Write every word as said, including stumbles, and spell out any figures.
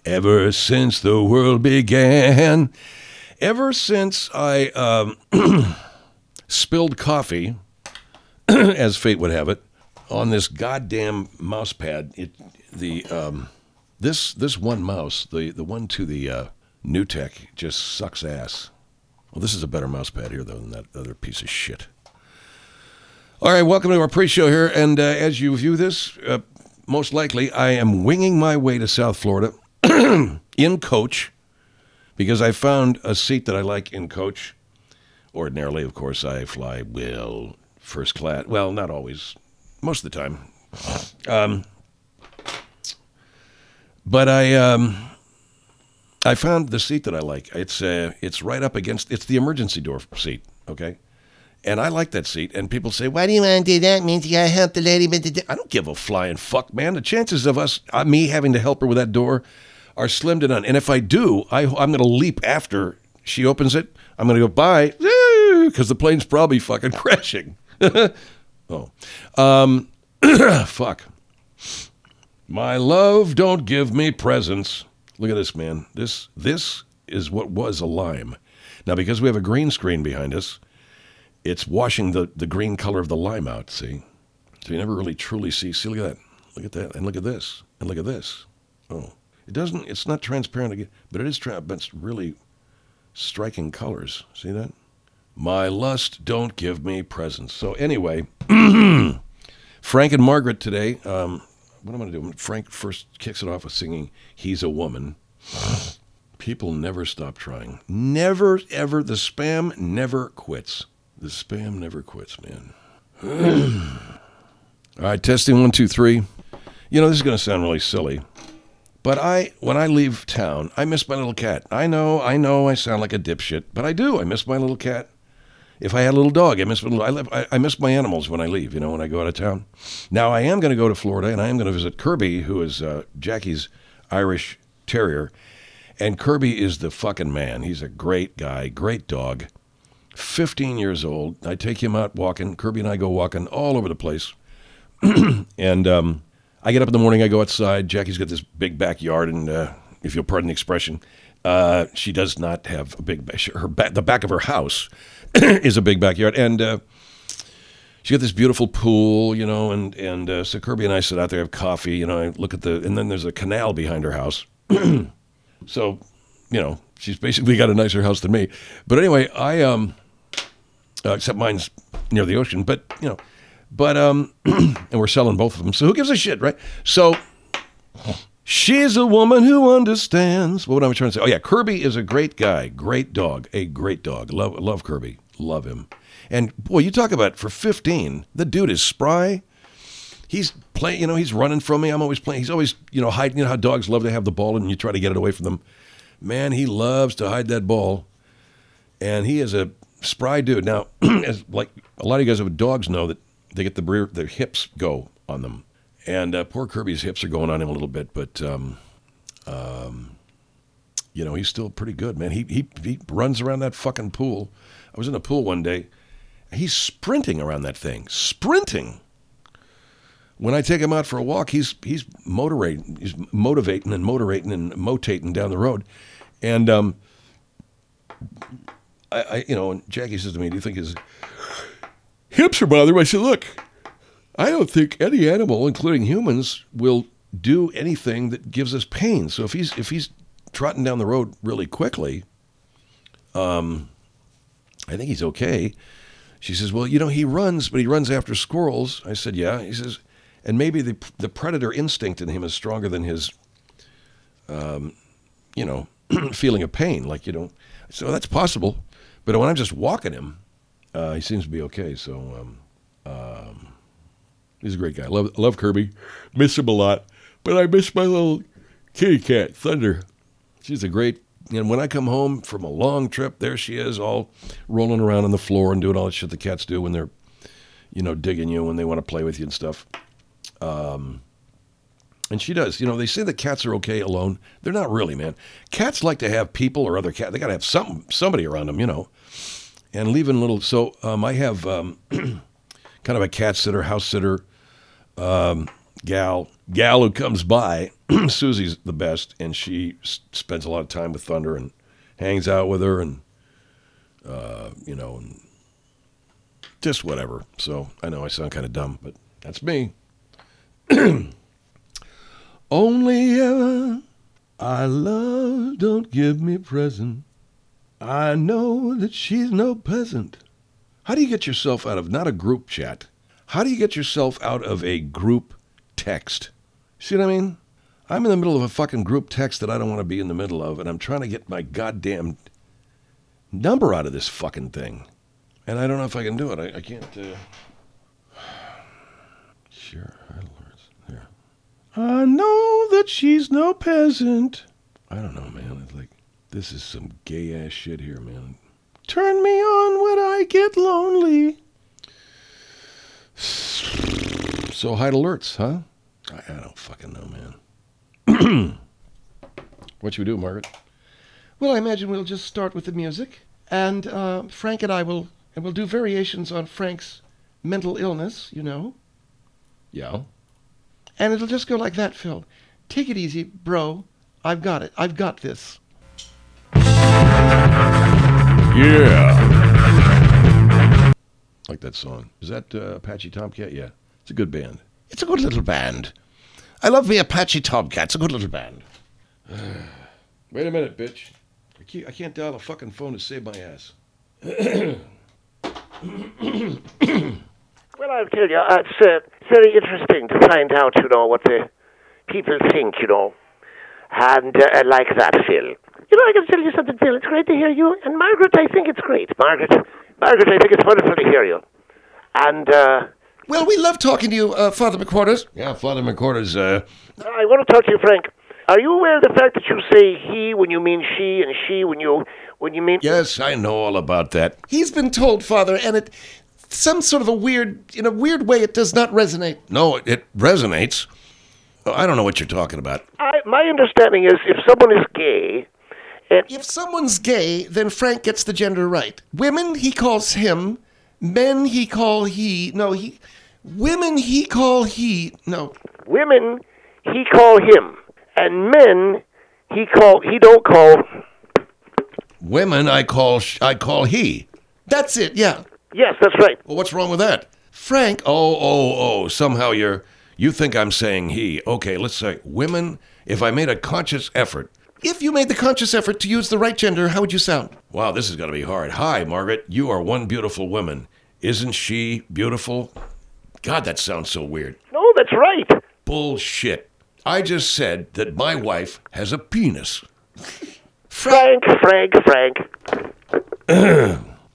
Ever since the world began. Ever since I um, spilled coffee, as fate would have it, on this goddamn mouse pad, it, the um, this this one mouse, the, the one to the uh, NewTek, just sucks ass. Well, this is a better mouse pad here, though, than that other piece of shit. All right, welcome to our pre-show here, and uh, as you view this, uh, most likely I am winging my way to South Florida in coach, because I found a seat that I like in coach. Ordinarily, of course, I fly, well, first class. Well, not always. Most of the time. Um, but I um, I found the seat that I like. It's uh, it's right up against, it's the emergency door seat, okay? And I like that seat. And people say, why do you want to do that? It means you got to help the lady. I don't give a flying fuck, man. The chances of us, uh, me having to help her with that door are slim to none. And if I do, I, I'm going to leap after she opens it. I'm going to go, bye, because the plane's probably fucking crashing. oh. Um, fuck. My love, don't give me presents. Look at this, man. This this is what was a lime. Now, because we have a green screen behind us, it's washing the, the green color of the lime out, see? So you never really truly see. See, look at that. Look at that. And look at this. And look at this. Oh. It doesn't, it's not transparent again, but it is, tra- but it's really striking colors. See that? My lust, don't give me presents. So anyway, Frank and Margaret today, um, what am I going to do? Frank first kicks it off with singing He's a Woman. People never stop trying. Never, ever. The spam never quits. The spam never quits, man. All right, testing one, two, three. You know, this is going to sound really silly, but I, when I leave town, I miss my little cat. I know, I know I sound like a dipshit, but I do. I miss my little cat. If I had a little dog, I miss my little, I, live, I, I miss my animals when I leave, you know, when I go out of town. Now, I am going to go to Florida, and I am going to visit Kirby, who is uh, Jackie's Irish Terrier. And Kirby is the fucking man. He's a great guy, great dog. fifteen years old. I take him out walking. Kirby and I go walking all over the place. and um, I get up in the morning, I go outside. Jackie's got this big backyard, and uh, if you'll pardon the expression, uh, she does not have a big, her back, the back of her house is a big backyard. And uh, she got this beautiful pool, you know, and, and uh, so Kirby and I sit out there, have coffee, you know, I look at the, and then there's a canal behind her house. So, you know, she's basically got a nicer house than me. But anyway, I, um, uh, except mine's near the ocean, but, you know, but, um, and we're selling both of them. So who gives a shit, right? So she's a woman who understands. What am I trying to say? Oh, yeah, Kirby is a great guy, great dog, a great dog. Love, love Kirby, love him. And, boy, you talk about for fifteen, the dude is spry. He's playing, you know, he's running from me. I'm always playing. He's always, you know, hiding. You know how dogs love to have the ball and you try to get it away from them. Man, he loves to hide that ball. And he is a spry dude. Now, as like a lot of you guys with dogs know that they get the rear, their hips go on them. And uh, poor Kirby's hips are going on him a little bit, but, um, um, you know, he's still pretty good, man. He, he, he runs around that fucking pool. I was in a pool one day. He's sprinting around that thing. Sprinting. When I take him out for a walk, he's he's motivating, he's motivating and motivating and motating down the road, and um, I, I you know, and Jackie says to me, "Do you think his hips are bothering him?" I said, "Look, I don't think any animal, including humans, will do anything that gives us pain. So if he's if he's trotting down the road really quickly, um, I think he's okay." She says, "Well, you know, he runs, but he runs after squirrels." I said, "Yeah." He says, and maybe the the predator instinct in him is stronger than his, um, you know, feeling of pain. Like, you know, so that's possible. But when I'm just walking him, uh, he seems to be okay. So um, um, he's a great guy. Love love Kirby, miss him a lot. But I miss my little kitty cat, Thunder. She's a great. And when I come home from a long trip, there she is, all rolling around on the floor and doing all the shit the cats do when they're, you know, digging you when they want to play with you and stuff. Um, and she does. You know, they say that cats are okay alone. They're not really, man. Cats like to have people or other cats. They got to have some somebody around them, you know. And leaving little. So um, I have um, kind of a cat sitter, house sitter, um, gal, gal who comes by. Susie's the best, and she s- spends a lot of time with Thunder and hangs out with her, and uh, you know, and just whatever. So I know I sound kind of dumb, but that's me. Only ever I love, don't give me present. I know that she's no peasant. How do you get yourself out of not a group chat? How do you get yourself out of a group text? See what I mean? I'm in the middle of a fucking group text that I don't want to be in the middle of, and I'm trying to get my goddamn number out of this fucking thing. And I don't know if I can do it. I, I can't. Uh... Sure, alerts. There. I know that she's no peasant. I don't know, man. It's like, this is some gay ass shit here, man. Turn me on when I get lonely. So hide alerts, huh? I, I don't fucking know, man. What should we do, Margaret? Well, I imagine we'll just start with the music, and uh, Frank and I will, and we'll do variations on Frank's mental illness, you know. Yeah. And it'll just go like that, Phil. Take it easy, bro. I've got it. I've got this. Yeah. Like that song. Is that uh, Apache Tomcat? Yeah. It's a good band. It's a good little band. I love the Apache Tomcat. It's a good little band. Wait a minute, bitch. I can't, I can't dial a fucking phone to save my ass. Well, I'll tell you, uh, it's uh, very interesting to find out, you know, what the people think, you know. And uh, I like that, Phil. You know, I can tell you something, Phil. It's great to hear you. And Margaret, I think it's great. Margaret, Margaret, I think it's wonderful to hear you. And, uh... Well, we love talking to you, uh, Father McQuarters. Yeah, Father McQuarters, uh... I want to talk to you, Frank. Are you aware of the fact that you say he when you mean she, and she when you when you mean... Yes, I know all about that. He's been told, Father, and it... some sort of a weird... in a weird way, it does not resonate. No, it, it resonates. Oh, I don't know what you're talking about. I, my understanding is if someone is gay... And If someone's gay, then Frank gets the gender right. Women, he calls him. Men, he call he. No, he... Women, he call he. No. women, he call him. And men, he call... he don't call... Women, I call sh- I call he. That's it, yeah. Yes, that's right. Well, what's wrong with that? Frank... Oh, oh, oh, somehow you're, you think I'm saying he. Okay, let's say women, if I made a conscious effort. If you made the conscious effort to use the right gender, how would you sound? Wow, this is going to be hard. Hi, Margaret, you are one beautiful woman. Isn't she beautiful? God, that sounds so weird. No, that's right. Bullshit. I just said that my wife has a penis. Frank, Frank, Frank.